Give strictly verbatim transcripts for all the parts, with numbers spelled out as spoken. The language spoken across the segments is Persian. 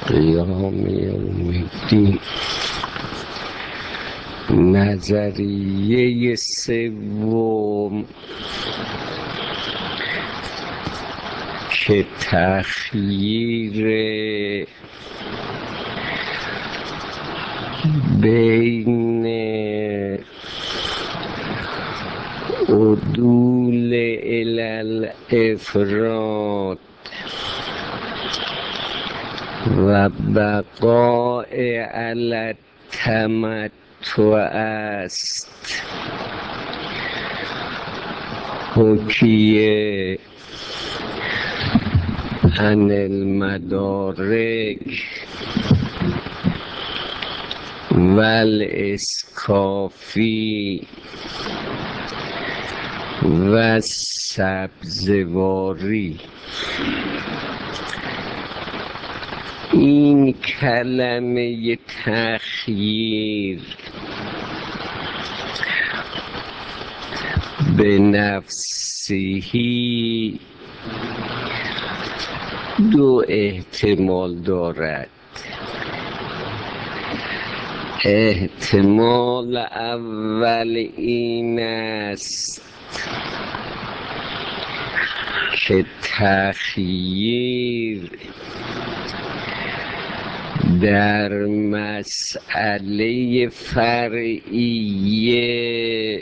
قیام یوم الدین. نظریه سوم که تخییر بین عدول الالافراد و بقاء علی التمتع است. حکیه عن المدارک و الاسکافی و سبزواری. این کلمه تخییر به نفسهی دو احتمال دارد. احتمال اول این است که تخییر در مسئله فرعیه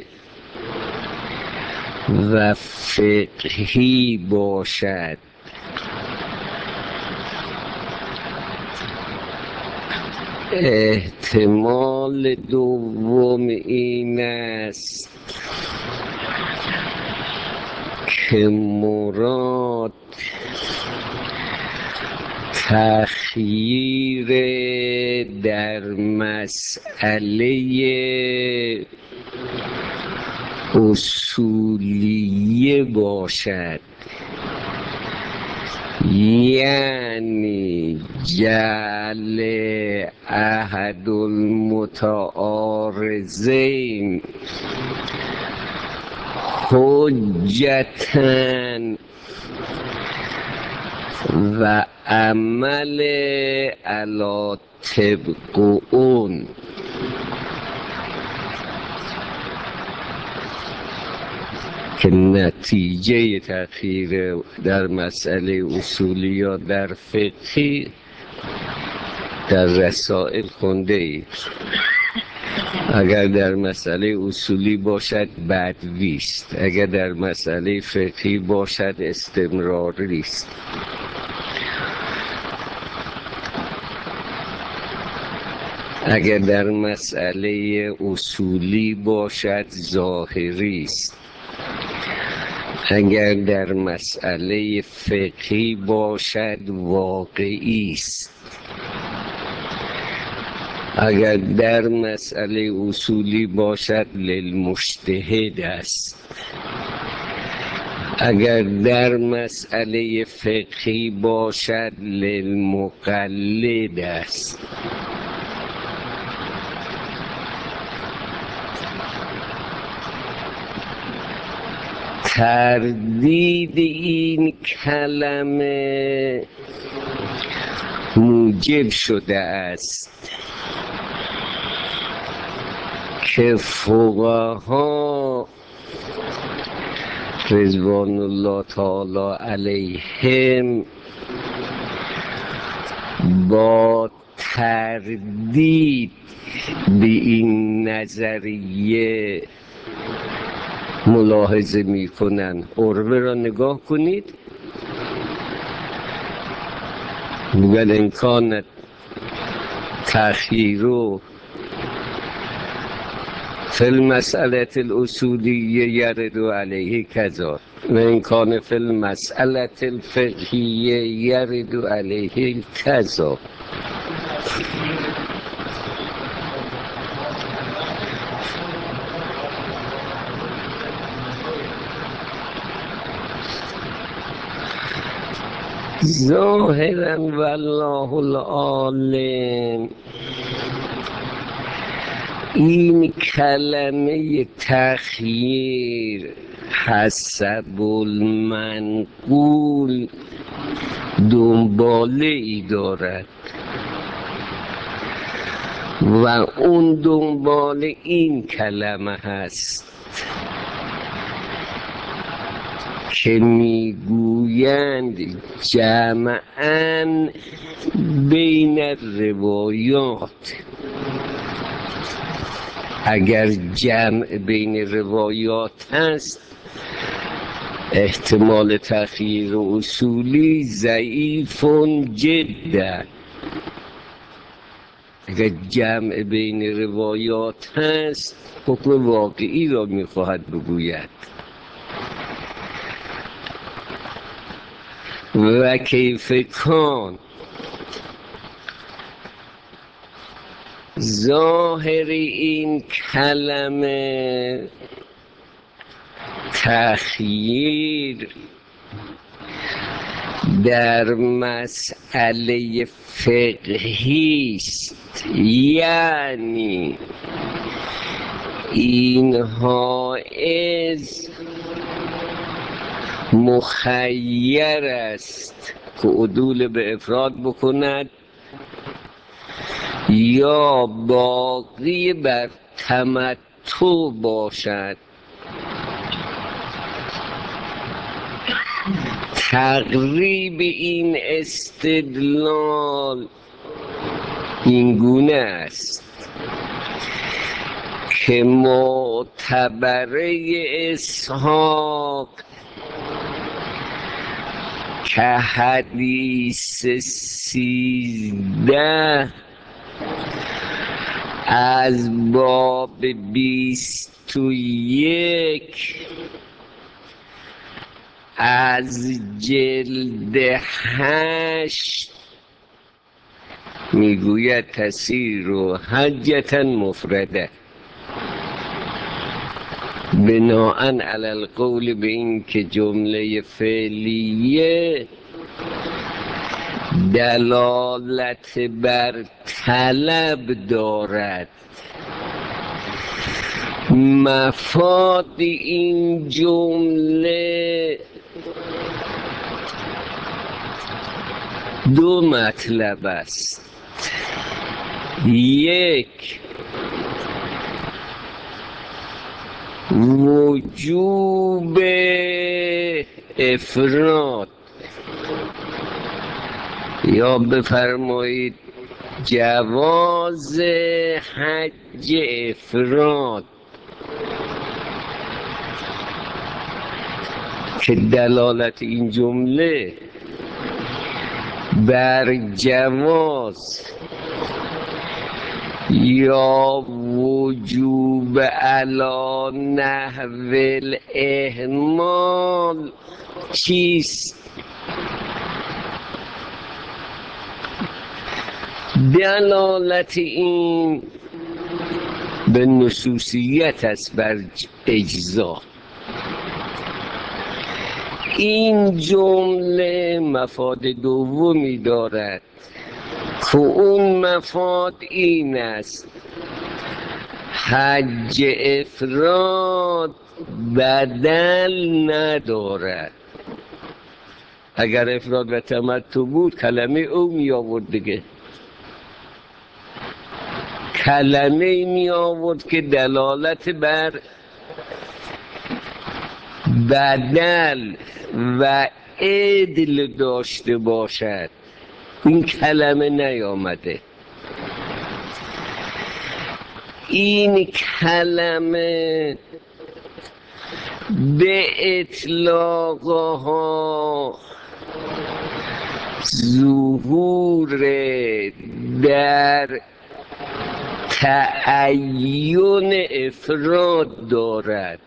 و فقهی باشد. احتمال دوم این است که مراد تخییر در مسئله اصولیه باشد، یعنی جعل احد المتعارضین حجتاً و عمل علی طبق اون. که نتیجه تخییر در مسئله اصولی یا در فقهی در رسائل خونده اید. اگر در مسئله اصولی باشد بدوی است، اگر در مسئله فقهی باشد استمراری است. اگر در مسئله اصولی باشد ظاهری است، اگر در مسئله فقهی باشد واقعی است. اگر در مسئله اصولی باشد للمجتهد است. اگر در مسئله فقهی باشد للمقلد است. تردید این کلمه موجب شده است که فقها رضوان الله تعالی علیهم با تردید به این نظریه ملاحظه می کنن. عروه را نگاه کنید، میگن امکان تخییرو فی المسئله الاصولیه یرد علیه کذا و امکان فی المسئله الفقهیه یرد علیه کذا. ظاهرا والله العالم این کلمه تخییر حسب المنقول دنباله ای دارد و اون دنباله این کلمه هست که میگویند جمعاً بین روایات. اگر جمع بین روایات هست احتمال تخییر اصولی ضعیف جدا. اگر جمع بین روایات هست حکم واقعی را میخواهد بگوید. و کیف کان ظاهر این کلمه تخییر در مسئله فقهی است، یعنی این حائز مخیر است که عدول به افراد بکند یا باقی بر تمتع باشد. تقریب این استدلال این گونه است که معتبره اسحاق که حدیث سیزده از باب بیست و یک از جلد هشت میگوید تسیر و حجتا مفرده، بناءً علی القول به این که جمله فعلیه دلالت بر طلب دارد. مفاد این جمله دو مطلب است. یک، وجوب افراد یا بفرمایید جواز حج افراد که دلالت این جمله بر جواز یا وجوب علی نحو الاحمال چیست؟ دلالت این به نصوصیت است بر اجزا. این جمله مفاد دومی دارد که اون مفاد این است: حج افراد بدل ندارد. اگر افراد و تمتع بود کلمه او می آورد دیگه، کلمه می آورد که دلالت بر بدل و عدل داشته باشد. این کلمه نیامده. این کلمه به اطلاقها ظهور در تعین افراد دارد.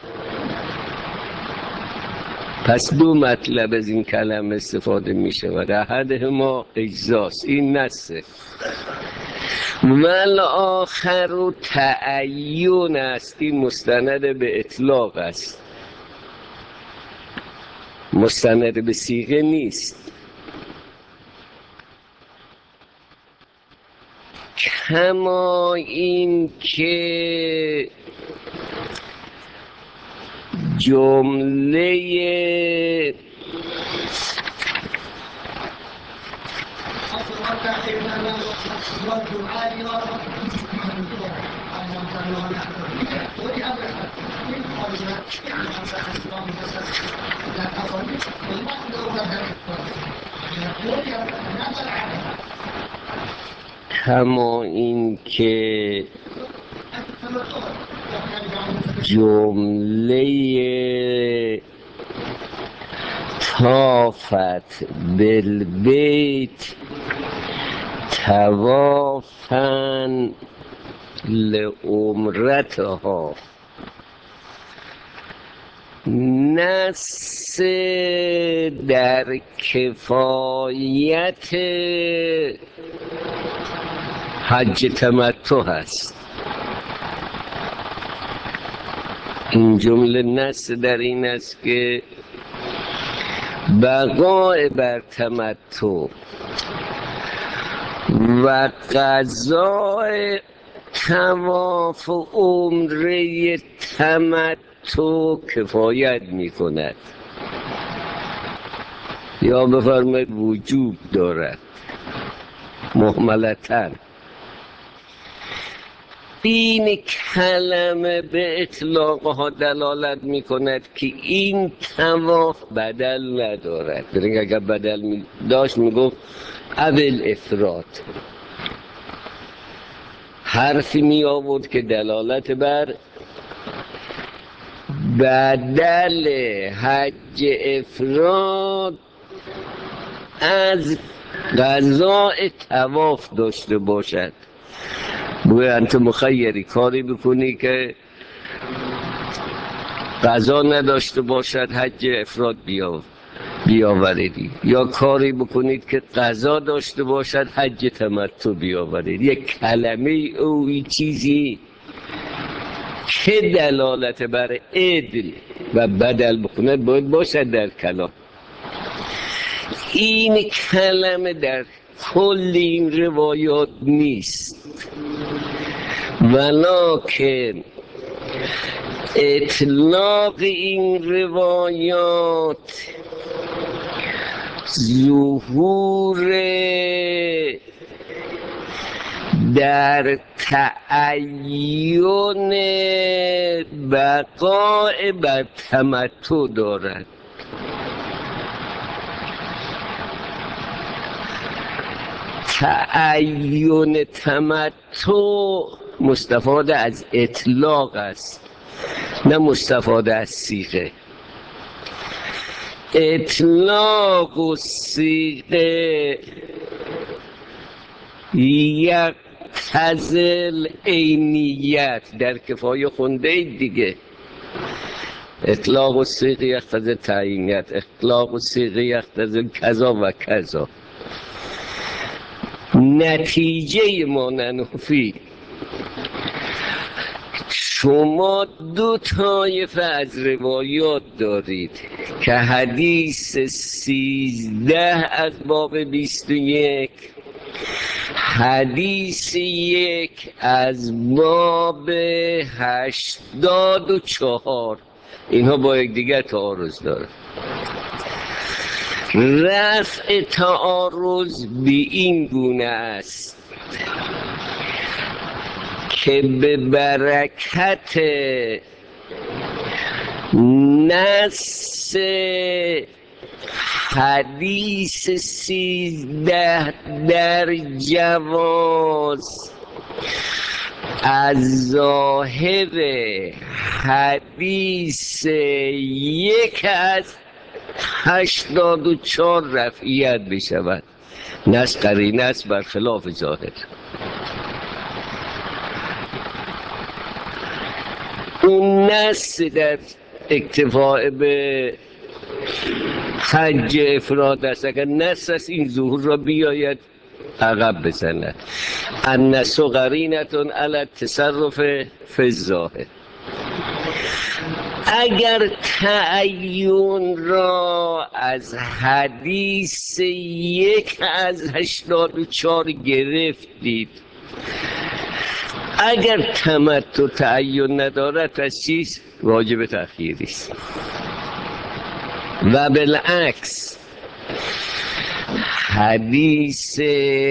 پس دو مطلب از این کلمه استفاده می شود. احدهما اجزاست، این نسه، والآخر تعین است، این مستند به اطلاق است، مستند به صیغه نیست. کما این که جمله کما این که جمله طافت بالبیت طوافا لعمرتها، نص در کفایت حج تمتع هست. این جمله نص در این است که بقای بر تمتع و قضای طواف عمره تمتع کفایت می کند، یا بفرمایید وجوب دارد محملتاً. این کلمه به اطلاقها دلالت می کند که این طواف بدل ندارد. برای اگر بدل می داشت می گفت اول افراد، حرفی می آورد که دلالت بر بدل حج افراد از قضاء طواف داشته باشد. گویا انت مخیری، کاری بکنی که قضا نداشته باشد حج افراد بیا بیاوردی، یا کاری بکنید که قضا داشته باشد حج تمتع بیاورید. یک کلمه او چیزی که دلالت بر عدل و بدل بکنه باید باشد در کلام. این کلمه در کل این روایات نیست، ولکن اطلاق این روایات ظهور در تعین بقاء بر تمتع دارد. تعین تمتع مستفاد از اطلاق است، نه مستفاد از صیغه. اطلاق و صیغه یقتضی عینیت، در کفایه خونده اید دیگه. اطلاق و صیغه یقتضی تعیینیت، اطلاق و صیغه یقتضی کذا و کذا. نتیجه ما ننفی شما دو طایفه از روایات دارید که حدیث سیزده از باب بیست و یک، حدیث یک از باب هشتاد و چهار، اینها با یک دیگر تعارض دارد. رفع تعارض به این گونه است که به برکت نص حدیث سیزده در جواز از ظاهر حدیث یک از هشتاد و چهار رفعیت بشود. نص قرینه است بر خلاف ظاهر. اون نص در اکتفاء به حج افراد است. اگر نص است این ظهور را بیاید عقب بزند. النص قرینة علی التصرف فی الظاهر. اگر تعین را از حدیث یک از هشتاد و چهار گرفتید، اگر تمتع تعین ندارد پس چیز واجب تأخیری است. و بالعکس حدیث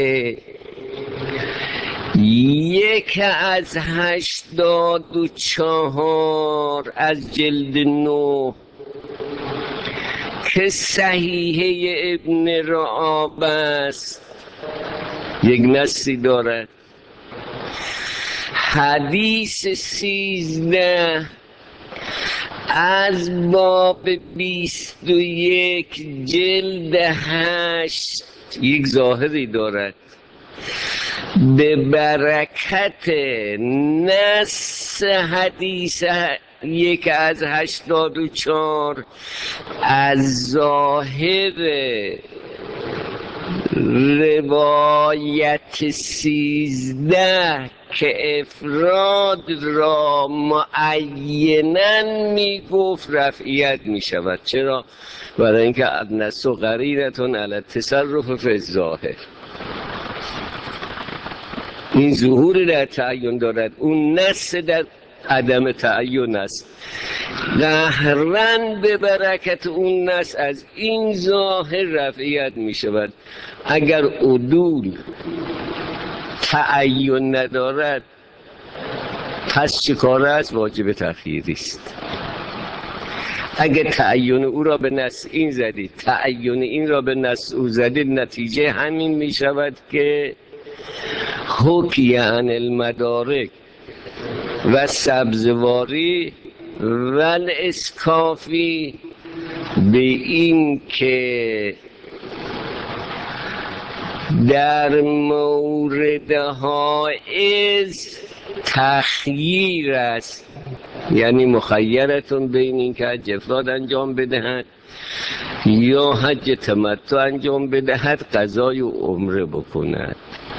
یک از هشتاد و چهار از جلد نو که صحیحه ابن رعاب است یک نصی دارد. حدیث سیزده از باب بیست و یک جلد هشت یک ظاهری دارد. به برکت نص حدیث یک از هشتاد و چهار از ظاهر روایت سیزده که افراد را معیناً می گفت رفعیت می شود. چرا؟ برای اینکه النص قرینة علی التصرف فی الظاهر، این ظهور در تعین دارد، اون نص در عدم تعین است. قهرن به برکت اون نص از این ظاهر رفعیت می شود. اگر عدول تعین ندارد پس چه کار است؟ واجب تخییری است. اگر تعین او را به نص این زدید، تعین این را به نص او زدید، نتیجه همین می شود که حکی عن المدارک و سبزواری و الاسکافی به این که در مورد حائز تخییر است، یعنی مخیرتون بین این که حج افراد انجام بدهد یا حج تمتع انجام بدهد، قضای و عمره بکند.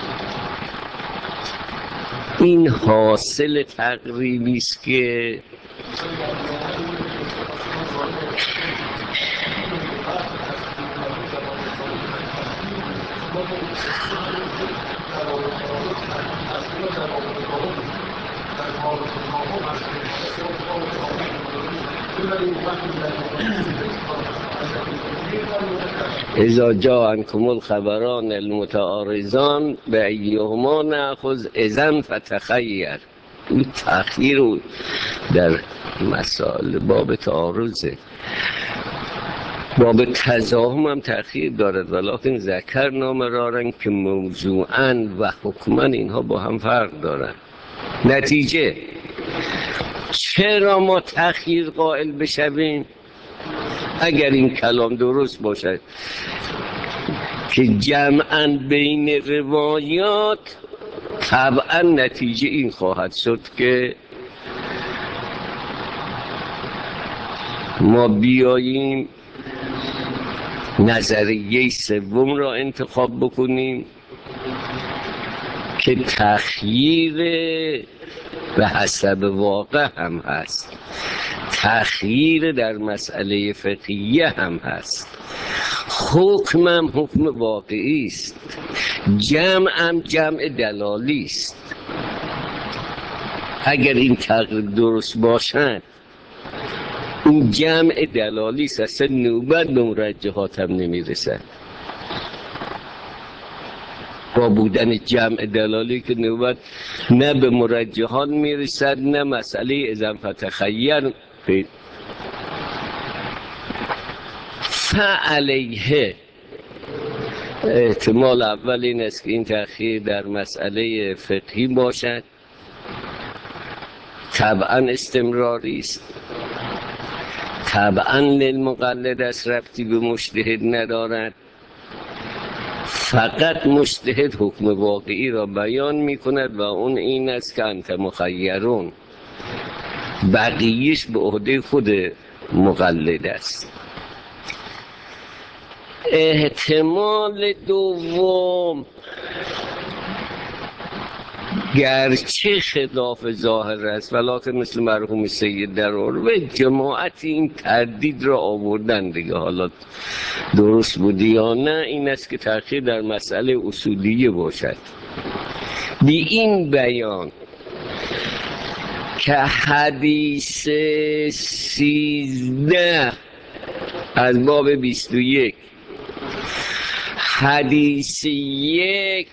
این حاصل تقریبی است که اذا جاءنکم الخبران المتعارضان به ایهما نأخذ اذن فتخیر. این تأخیر در مسائل باب تعارضه. باب تزاحم هم تأخیر دارد، ولکن ذکر نام رارن که موضوعاً و حکماً اینها با هم فرق دارند. نتیجه چرا ما تأخیر قائل بشویم؟ اگر این کلام درست باشد که جمعاً بین روایات، طبعاً نتیجه این خواهد شد که ما بیاییم نظریه سوم را انتخاب بکنیم که تخییر به حسب واقع هم هست، تخییر در مسئله فقهیه هم هست، حکم هم حکم واقعی است، جمع هم جمع دلالی است. اگر این تقریب درست باشند این جمع دلالی است، اصلا نوبت به مرجحات هم نمیرسد. با بودن جمع دلالی که نوبت نه به مرجحات میرسد نه مسئله اذن فتخیر. فعلیه احتمال اول این است که این تأخیر در مسئله فقهی باشد، طبعا استمراری است، طبعا للمقلد است، ربطی به مجتهد ندارد. فقط مجتهد حکم واقعی را بیان می کند و اون این است که انت مخیرون، بقیهش به عهده خود مقلد است. احتمال دوم گرچه خلاف ظاهر است ولکن مثل مرحوم سید در عروه جماعت این تردید را آوردن دیگه، حالا درست بودی یا نه، این است که تأخیر در مسئله اصولیه باشد. بی این بیان که حدیث سیزده از باب بیست و یک حدیث یک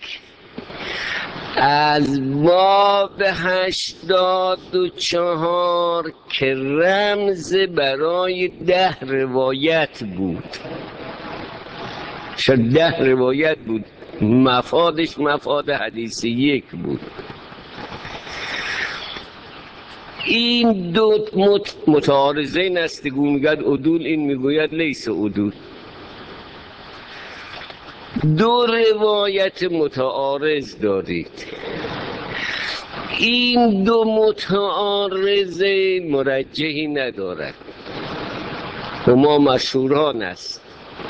از باب هشتاد و چهار که رمز برای ده روایت بود، شد ده روایت بود، مفادش مفاد حدیث یک بود. این دو متعارضین است، گو میگد عدول، این میگوید لیس عدول. دو روایت متعارض دارید. این دو متعارض مرجحی ندارد، هما مشهوران است.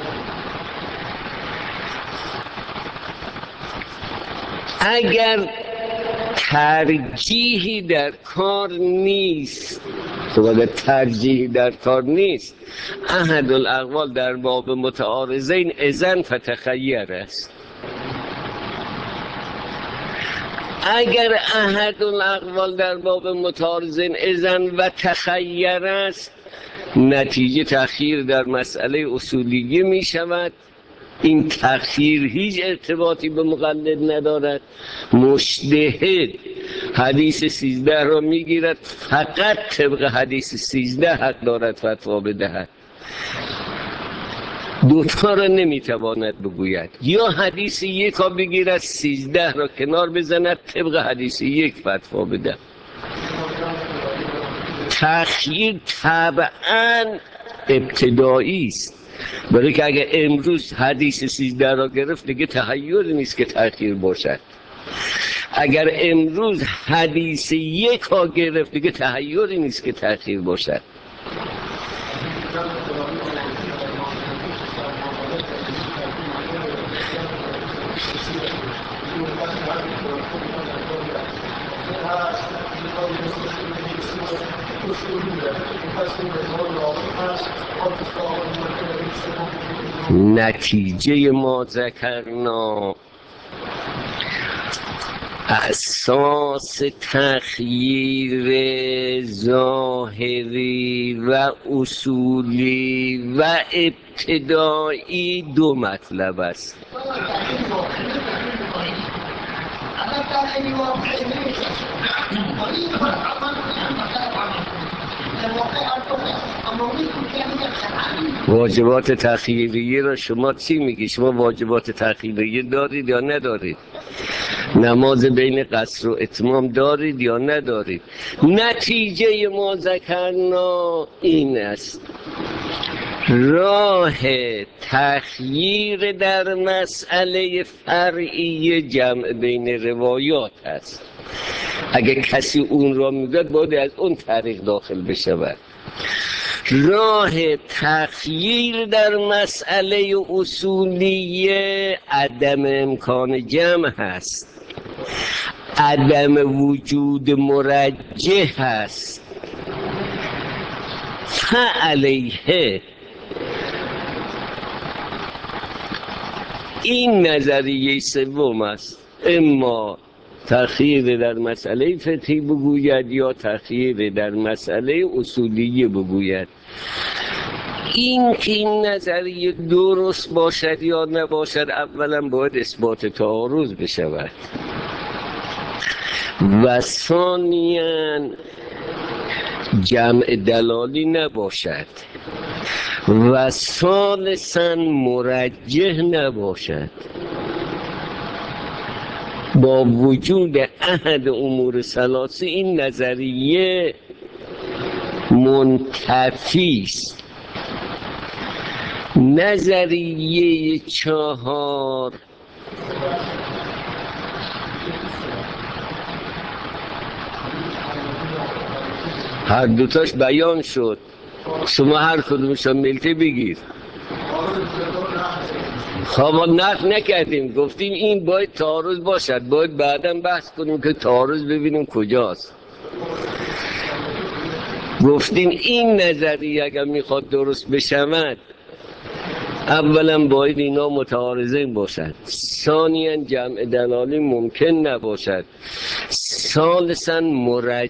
اگر ترجیحی در کار نیست، تو اگر ترجیحی در کار نیست، احد الاقوال در باب متعارضین اذن فتخیر است. اگر احد الاقوال در باب متعارضین اذن و تخیر است، نتیجه تأخیر در مسئله اصولیه می شود. این تأخیر هیچ ارتباطی به مقلد ندارد. مجتهد حدیث سیزده را میگیرد، فقط طبق حدیث سیزده حق دارد فتوا بدهد، دوتا را نمیتواند بگوید. یا حدیث یک را بگیرد، سیزده را کنار بزند، طبق حدیث یک فتوا بدهد. تأخیر طبعا ابتدایی است، برای که اگر امروز حدیث سیزده را گرفت دیگه تحیری نیست که تأخیر باشد. اگر امروز حدیث یک را گرفت دیگه تحیری نیست که تأخیر باشد. نتیجه ما ذکرنا اساس تخییر ظاهری و اصولی و ابتدایی دو مطلب است. واجبات تخییریه را شما چی میگی؟ شما واجبات تخییریه دارید یا ندارید؟ نماز بین قصر و اتمام دارید یا ندارید؟ نتیجه ما ذکرنا این است: راه تخییر در مسئله فرعی جمع بین روایات است. اگر کسی اون را میگه باید از اون طریق داخل بشود. راه تخییر در مسئله اصولیه عدم امکان جمع هست، عدم وجود مرجح هست. فعلیه این نظریه سوم است: اما تأخیر در مسئله فقهی بگوید یا تأخیر در مسئله اصولیه بگوید. این که این نظریه درست باشد یا نباشد اولا باید اثبات تعارض بشود و ثانیاً جمع دلالی نباشد و ثالثاً مرجح نباشد. با وجود احد امور ثلاثه این نظریه منتفی است. نظریه چهار هر دوتاش بیان شد، شما هر کدومشان ملته بگیر. خب نقد نکردیم، گفتیم این باید تعارض باشد، باید بعداً بحث کنیم که تعارض ببینیم کجاست. گفتیم این نظریه اگر میخواد درست بشود اولا باید اینا متعارضین باشد، ثانیاً جمع دلالی ممکن نباشد، ثالثاً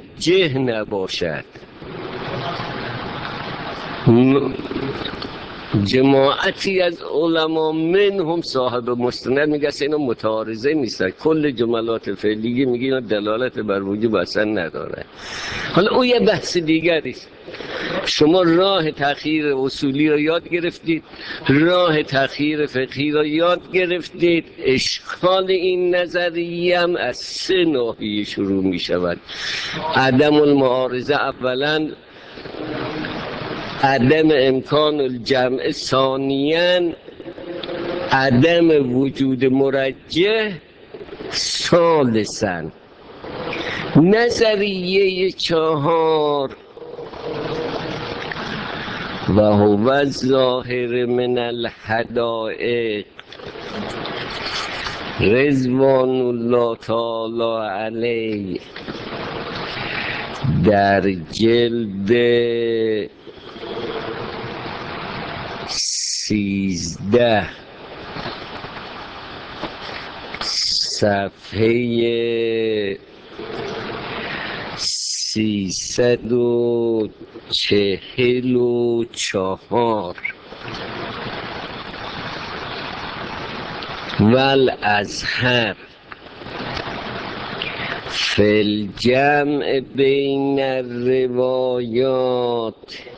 مرجح نباشد. جماعتی از علما منهم صاحب مستند میگه اینا متعارضه نیستن، کل جملات فعلیه میگه اینا دلالت بر وجوب اصلا نداره. حالا او یه بحث دیگری. شما راه تأخیر اصولی رو یاد گرفتید، راه تأخیر فقهی رو یاد گرفتید. اشکال این نظریه هم از سه ناحیه شروع می شود. عدم المعارضه اولا، عدم امکان الجمع ثانیاً، عدم وجود مرجح ثالثاً. نظریه چهار و هو الظاهر من الحدائق رضوان الله تعالی علیه در جلد سیزده صفحه سیصد و چهل و چهار والازهر فی الجمع بین الروایات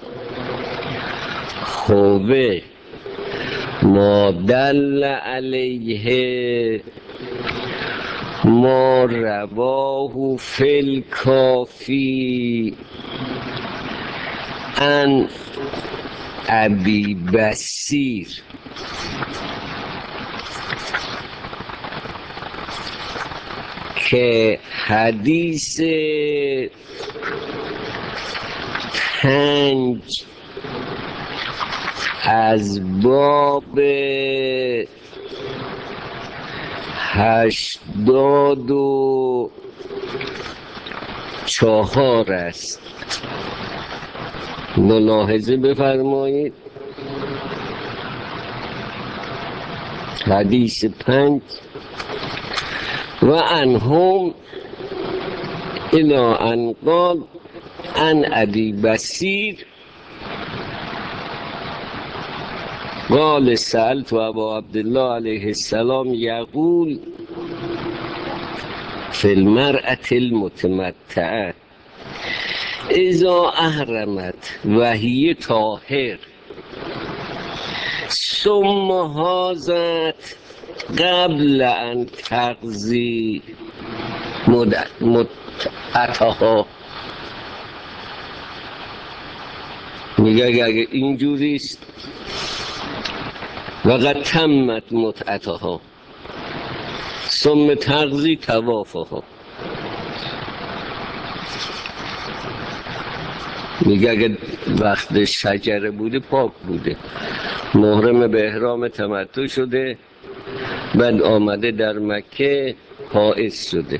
خوبه ما دل علیه ما رواه فی الکافی عن ابی بصیر که حدیث پنج از باب هشتاد و چهار است. ملاحظه بفرمایید، حدیث پنج و انهم الى ان قال عن ابی بصیر قال سألت ابا عبدالله علیه السلام یقول فی المرأة المتمتعة اذا احرمت و هی طاهر ثم حاضت قبل ان تقضی متعتها. میگه اگه اینجوریست وقد تمت متعتها ثم تقضی طوافها، میگه اگه وقت شجره بوده پاک بوده، محرم به احرام تمتع شده، بعد آمده در مکه حائض شده،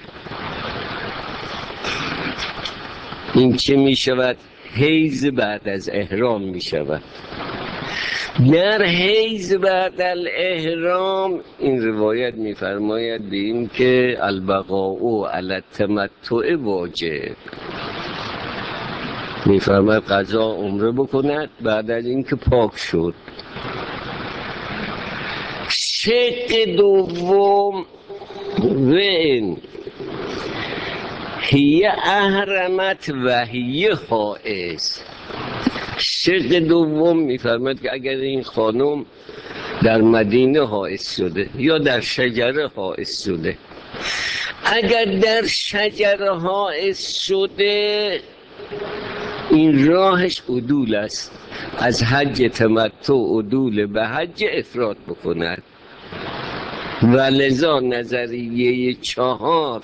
این چه می شود؟ حیض بعد از احرام می شود. در حیض بعد از احرام این روایت می فرماید به این که البقاء علی التمتع واجب، می فرماید قضا عمره بکند بعد از اینکه پاک شد. شق دوم وین هی احرمت و هی حائض. شق دوم میفرماید که اگر این خانم در مدینه حائض شده یا در شجره حائض شده، اگر در شجره حائض شده این راهش عدول است، از حج تمتع عدول به حج افراد بکند. و لذا نظریه چهار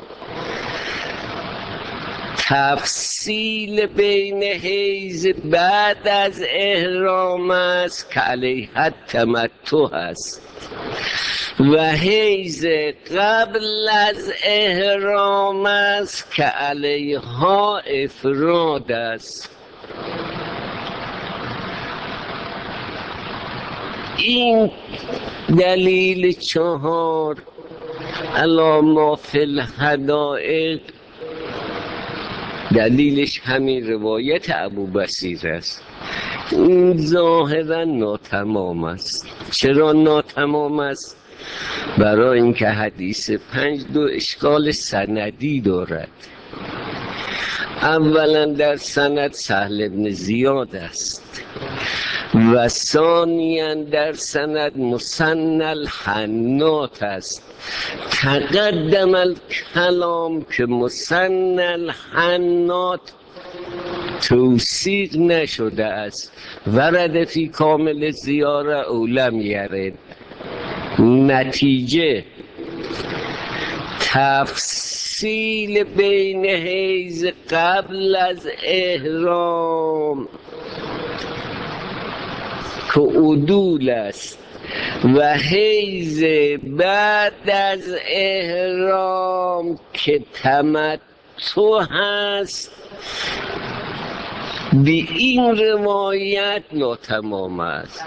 تفصیل بین حیض بعد از احرام است که علیها تمتع است و حیض قبل از احرام است که علیها افراد است. این دلیل چهار علی ما فی الحدائق دلیلش همین روایت ابو بصیر است این ظاهرا ناتمام است. چرا ناتمام است؟ برای اینکه حدیث پنج دو اشکال سندی دارد. اولا در سند سهل بن زیاد است و ثانیا در سند مثنی الحنات است. تقدم الکلام که مثنی الحنات توثیق نشده است. ورد فی کامل زیاره اولم یرد. نتیجه تفصیل بین حیض قبل از احرام که عدول است و حیض بعد از احرام که تمتع هست به این روایت ناتمام است.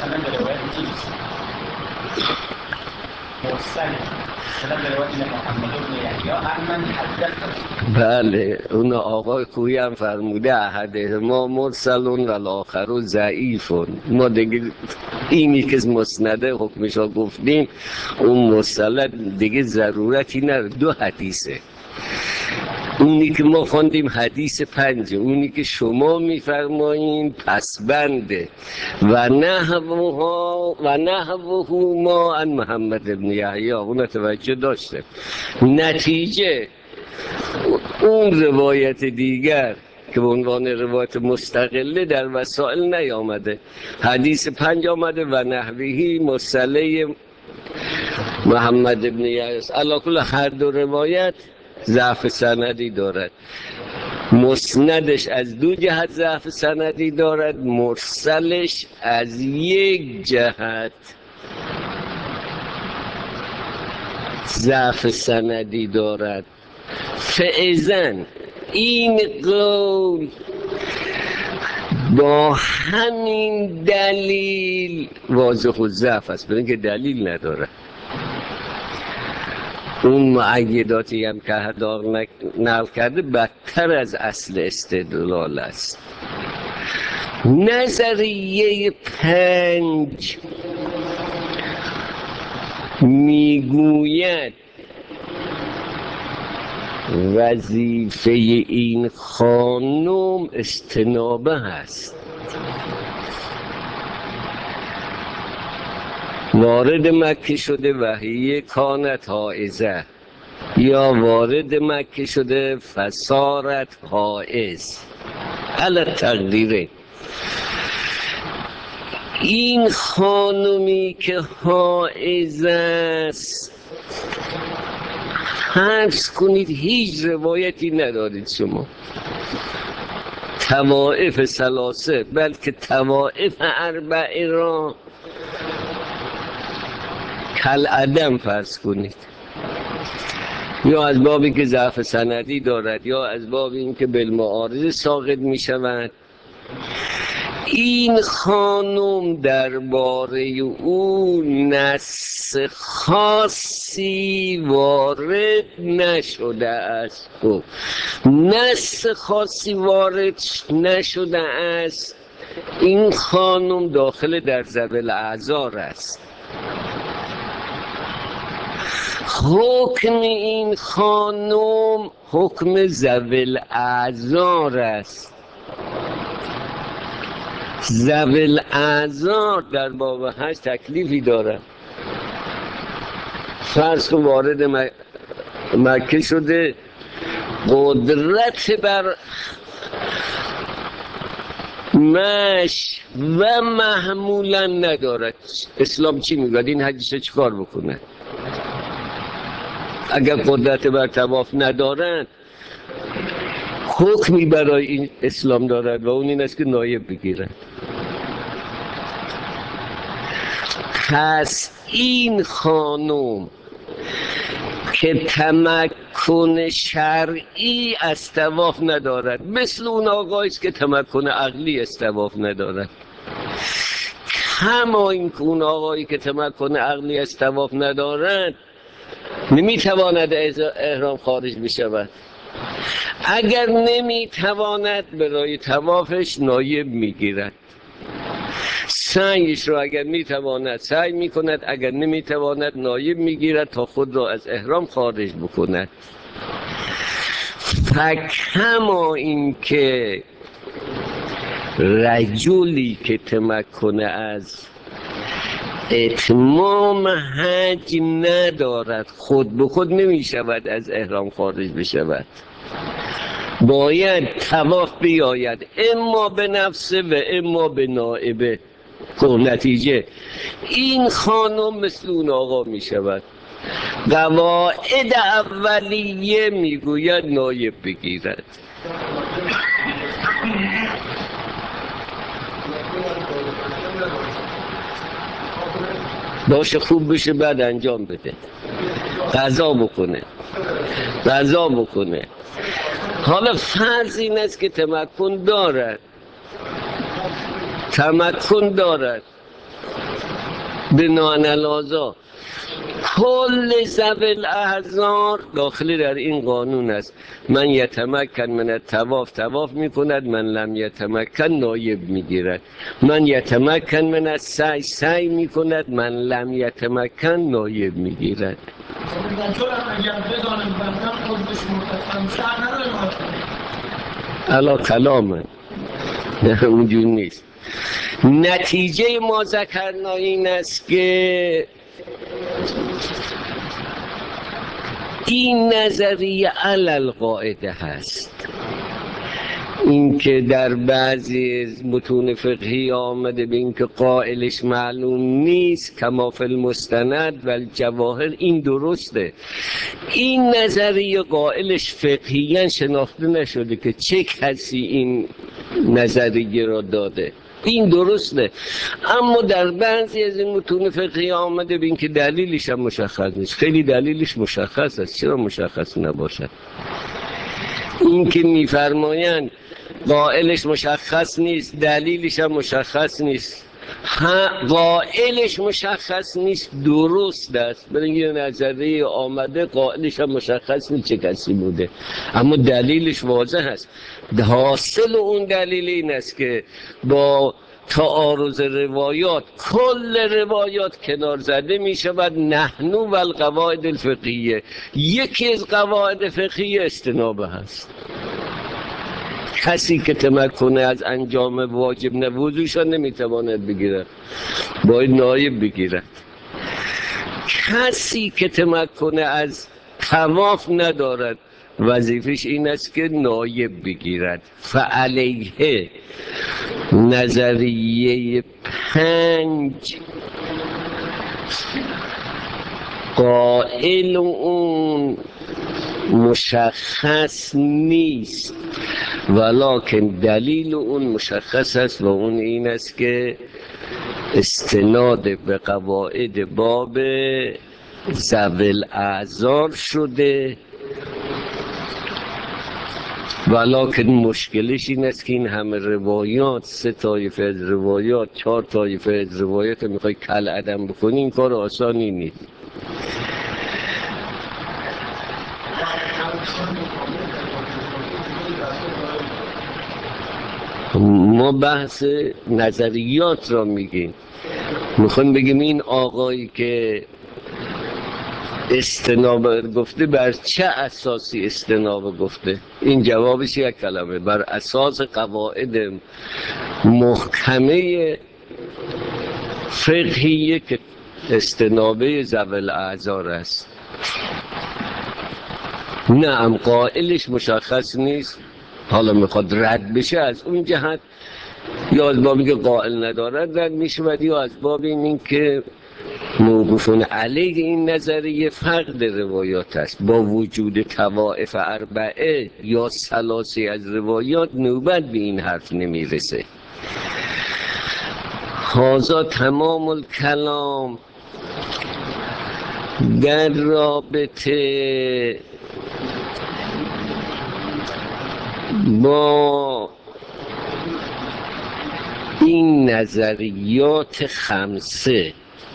بله اون آقای خویی هم فرموده احدهما مرسل و الاخر ضعیف. ما دیگه اینی که مسنده حکمش ها گفتیم، اون مرسل دیگه ضرورتی نداره. دو حدیثه، اونی که ما خواندیم حدیث پنجه، اونی که شما میفرمایین پسبنده. و نحوها و نحوه ما عن محمد بن یحیی، اون توجه داشته. نتیجه اون روایت دیگر که به عنوان روایت مستقله در وسائل نیامده، حدیث پنج آمده و نحوهی مسئله محمد بن یحیی. علی کل هر دو روایت ضعف سندی دارد. مسندش از دو جهت ضعف سندی دارد، مرسلش از یک جهت ضعف سندی دارد. فاذن این قول با همین دلیل واضح و ضعف است، برای اینکه دلیل نداره. اون معیداتی هم که هدار نقل کرده بدتر از اصل استدلال است. نظریه پنج میگوید وظیفه این خانم استنابه هست. وارد مکه شده و هی کانت حائزه، یا وارد مکه شده فسارت حائز. علی تقدیره این خانمی که حائز است، فرض کنید هیچ روایتی ندارید شما، طوائف ثلاثه بلکه طوائف اربعه را کل عدم فرض کنید، یا از بابی که ضعف سندی دارد یا از باب این که بالمعارض ساقط می شود. این خانم درباره او نص خاصی وارد نشده است. خب نص خاصی وارد نشده است، این خانم داخل در ذوی الاعذار است. حکم این خانم حکم ذوی الاعذار است. ذوی الاعذار در باب حج تکلیفی داره. فرض کن وارد مکه شده، قدرت بر مش و محمولا ندارد. اسلام چی میگه؟ این حجیشه چیکار بکنه؟ اگر قدرت بر طواف ندارن، حکمی برای این اسلام دارد و اون این است که نایب بگیرن. پس این خانم که تمکن شرعی از طواف ندارد، مثل اون آقایست که تمکن عقلی از طواف ندارد. همه این که اون آقایی که تمکن عقلی از طواف ندارد نمیتواند از احرام خارج بشود. اگر نمیتواند برای طوافش نایب میگیرد. سعیش را اگر میتواند سعی میکند، اگر نمیتواند نایب میگیرد تا خود را از احرام خارج بکند. فکما این که رجلی که تمکن از اتمام حج ندارد، خود به خود نمی شود از احرام خارج بشود، باید طواف بیاید، اما به نفسه و اما به نائبه. خب نتیجه این خانم مثل اون آقا می شود. قواعد اولیه می گوید نایب بگیرد. باشه خوب بشه بعد انجام بده، قضا بکنه قضا بکنه. حالا فرض این است که تمکن دارد تمکن دارد بناء کل ذوی الاعذار داخل در این قانون است. من یتمکن من الطواف طواف میکند، من لم یتمکن نایب میگیرد، من یتمکن من السعی سعی میکند، من لم یتمکن نایب میگیرد. الا کلامه نه اونجور نیست. نتیجه ما ذکرنا این است که این نظریه علل قاعده هست. این که در بعضی متون فقهی آمده به این که قائلش معلوم نیست کما فی المستند و الجواهر، این درسته. این نظریه قائلش فقهیاً شناخته نشده که چه کسی این نظریه را داده، این درسته. اما در بعضی از این متون فقهی آمده به این که دلیلش هم مشخص نیست. خیلی دلیلش مشخص است، چرا مشخص نباشد؟ این که میفرمایند قائلش مشخص نیست، دلیلش هم مشخص نیست. ها قائلش مشخص نیست درست است، برای یه نظریه آمده قائلش هم مشخص نیست چه کسی بوده، اما دلیلش واضح است. حاصل اون دلیل این است که با تعارض روایات کل روایات کنار زده می شود. نحنو و القواعد الفقهیه، یکی از قواعد فقهیه استنابه هست. کسی که تمکن از انجام واجب نبودش نمیتواند بگیرد، باید نایب بگیرد. کسی که تمکن از طواف ندارد وظیفش این است که نایب بگیرد. فعلیه نظریه پنج قائل اون مشخص نیست، ولکن دلیل اون مشخص است و اون این است که استناد به قواعد باب ذوی الاعذار شده. ولکن مشکلش این است که این همه روایات، سه طایفه از روایات، چهار طایفه از روایات میخوای کل عدم بکنی، این کار آسانی نیست. ما بحث نظریات را میگیم، میخوایم بگیم این آقایی که استناب گفته بر چه اساسی استناب گفته. این جوابش یک کلمه، بر اساس قواعد محکمه فقهیه که استنابه ذوی الاعذار است. نعم قائلش مشخص نیست، حالا میخواد رد بشه از اون جهت، یا از بابی که قائل ندارد رد میشود، یا از باب این که موقوفون علیه این نظریه فقد روایات است. با وجود طوائف اربعه یا ثلاثی از روایات نوبت به این حرف نمیرسه. هذا تمام الکلام در رابطه با این نظریات خمسه: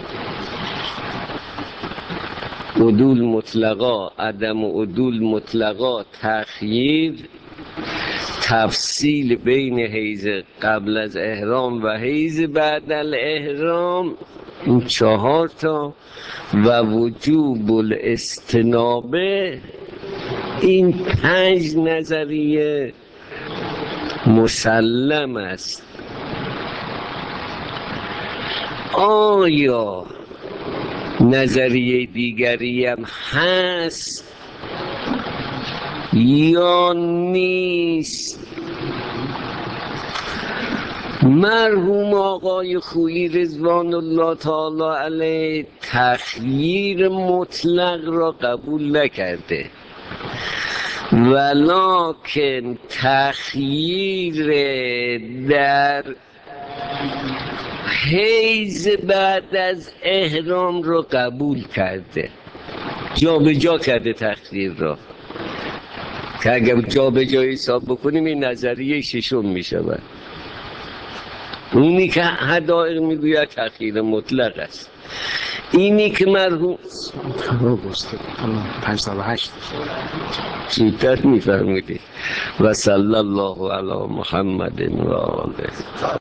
عدول مطلقا، عدم عدول مطلقا، تخییر، تفصیل بین حیض قبل از احرام و حیض بعد از احرام، این چهار تا، و وجوب الاستنابه، این پنج نظریه مسلم است. آیا نظریه دیگری هم هست یا نیست؟ مرحوم آقای خویی رضوان الله تعالی علیه تخییر مطلق را قبول نکرده، ولکن تخییر در حیض بعد از احرام را قبول کرده، جا به جا کرده تخییر را، که اگر جا به جا حساب بکنیم این نظریه ششم می شود. اونی که حدائق میگوید تخییر مطلق است. اینی که مرحوم پنجصد و هشت زودتر میفرمودید. و صلی الله علی محمد و آله.